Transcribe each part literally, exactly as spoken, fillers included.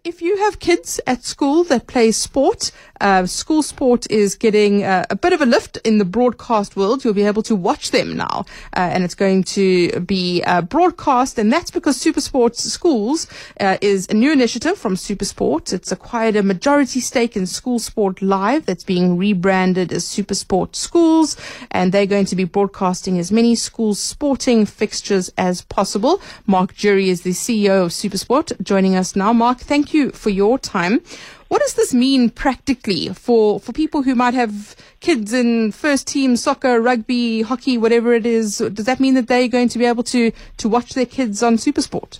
if you have kids at school that play sport, uh, school sport is getting uh, a bit of a lift in the broadcast world. You'll be able to watch them now, uh, and it's going to be uh, broadcast, and that's because SuperSport Schools uh, is a new initiative from SuperSport. It's acquired a majority stake in School Sport Live that's being rebranded as SuperSport Schools, and they're going to be broadcasting as many school sporting fixtures as possible. Mark Jury is the C E O of SuperSport, joining us now. Mark, thank you for your time. What does this mean practically for, for people who might have kids in first team soccer, rugby, hockey, whatever it is? Does that mean that they're going to be able to, to watch their kids on SuperSport?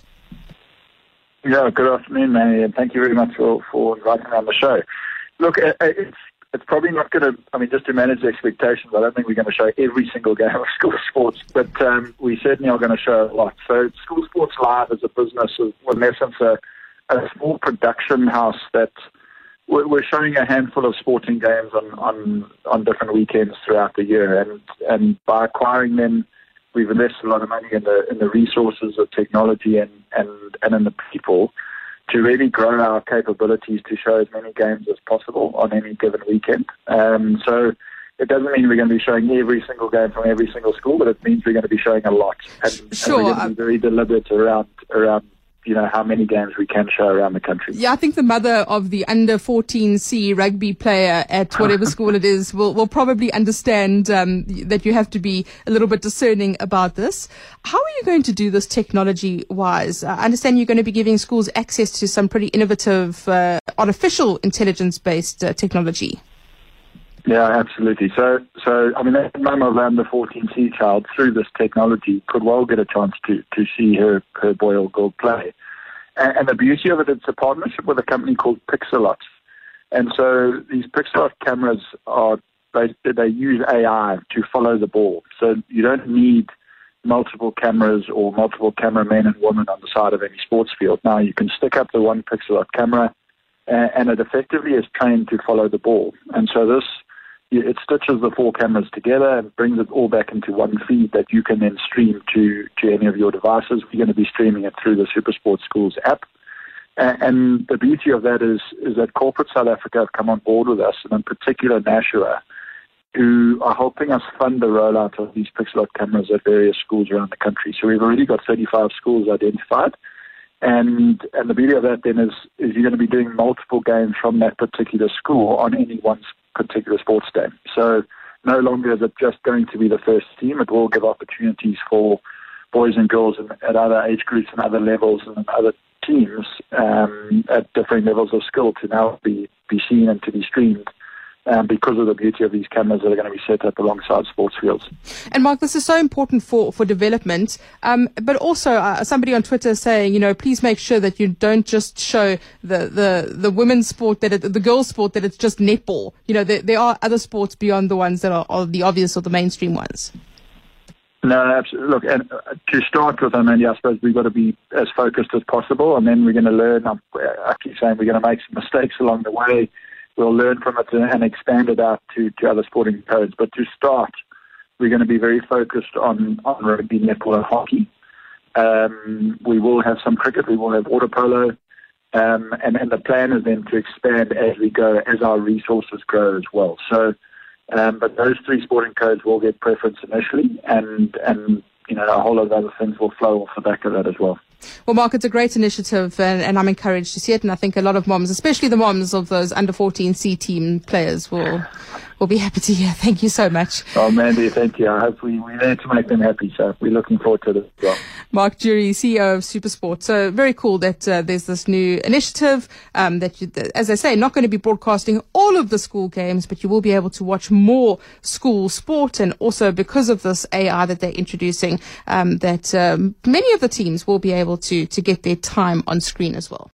Yeah, good afternoon, Manny, and thank you very much for, for inviting me on the show. Look, it's it's probably not going to, I mean, just to manage expectations, I don't think we're going to show every single game of school sports, but um, we certainly are going to show a lot. So School Sports Live is a business, of, well, in essence, a, a small production house that we're showing a handful of sporting games on, on, on different weekends throughout the year, and, and by acquiring them, we've invested a lot of money in the in the resources of technology and, and, and in the people to really grow our capabilities to show as many games as possible on any given weekend. Um, so it doesn't mean we're going to be showing every single game from every single school, but it means we're going to be showing a lot, and, sure. and we're going to be very deliberate around around. you know, how many games we can show around the country. Yeah, I think the mother of the under fourteen C rugby player at whatever school it is will, will probably understand um, that you have to be a little bit discerning about this. How are you going to do this technology-wise? I understand you're going to be giving schools access to some pretty innovative uh, artificial intelligence-based uh, technology. Yeah, absolutely. So, so I mean, that mum of under fourteen C child, through this technology, could well get a chance to, to see her, her boy or girl play. And, and the beauty of it, it's a partnership with a company called Pixelot. And so these Pixelot cameras are, they, they use A I to follow the ball. So you don't need multiple cameras or multiple cameramen and women on the side of any sports field. Now you can stick up the one Pixelot camera, and, and it effectively is trained to follow the ball. And so this, it stitches the four cameras together and brings it all back into one feed that you can then stream to, to any of your devices. We're going to be streaming it through the SuperSport Schools app. And, and the beauty of that is, is that corporate South Africa have come on board with us, and in particular Nashua, who are helping us fund the rollout of these Pixelot cameras at various schools around the country. So we've already got thirty-five schools identified. And and the beauty of that then is, is you're going to be doing multiple games from that particular school on any one particular sports day. So no longer is it just going to be the first team. It will give opportunities for boys and girls in, at other age groups and other levels and other teams um, at different levels of skill to now be, be seen and to be streamed. Um, because of the beauty of these cameras that are going to be set up alongside sports fields. And Mark, this is so important for, for development, um, but also uh, somebody on Twitter saying, you know, please make sure that you don't just show the, the, the women's sport, that it, the girls' sport, that it's just netball. You know, there, there are other sports beyond the ones that are, are the obvious or the mainstream ones. No, absolutely. Look, and uh, to start with, I mean, I suppose we've got to be as focused as possible, and then we're going to learn. I, I keep saying we're going to make some mistakes along the way. We'll learn from it and expand it out to, to other sporting codes. But to start, we're going to be very focused on, on rugby, netball, and hockey. Um, we will have some cricket. We will have water polo. Um, and, and the plan is then to expand as we go, as our resources grow as well. So, um, but those three sporting codes will get preference initially, and, and you know, a whole lot of other things will flow off the back of that as well. Well, Mark, it's a great initiative, and, and I'm encouraged to see it. And I think a lot of moms, especially the moms of those under fourteen C team players, will will be happy to hear. Thank you so much. Oh, Mandy, thank you. I hope we, we're there to make them happy, so we're looking forward to it as well. Mark Jury, C E O of SuperSport. So very cool that uh, there's this new initiative um, that, you, as I say, not going to be broadcasting all of the school games, but you will be able to watch more school sport. And also because of this A I that they're introducing, um, that um, many of the teams will be able to, to get their time on screen as well.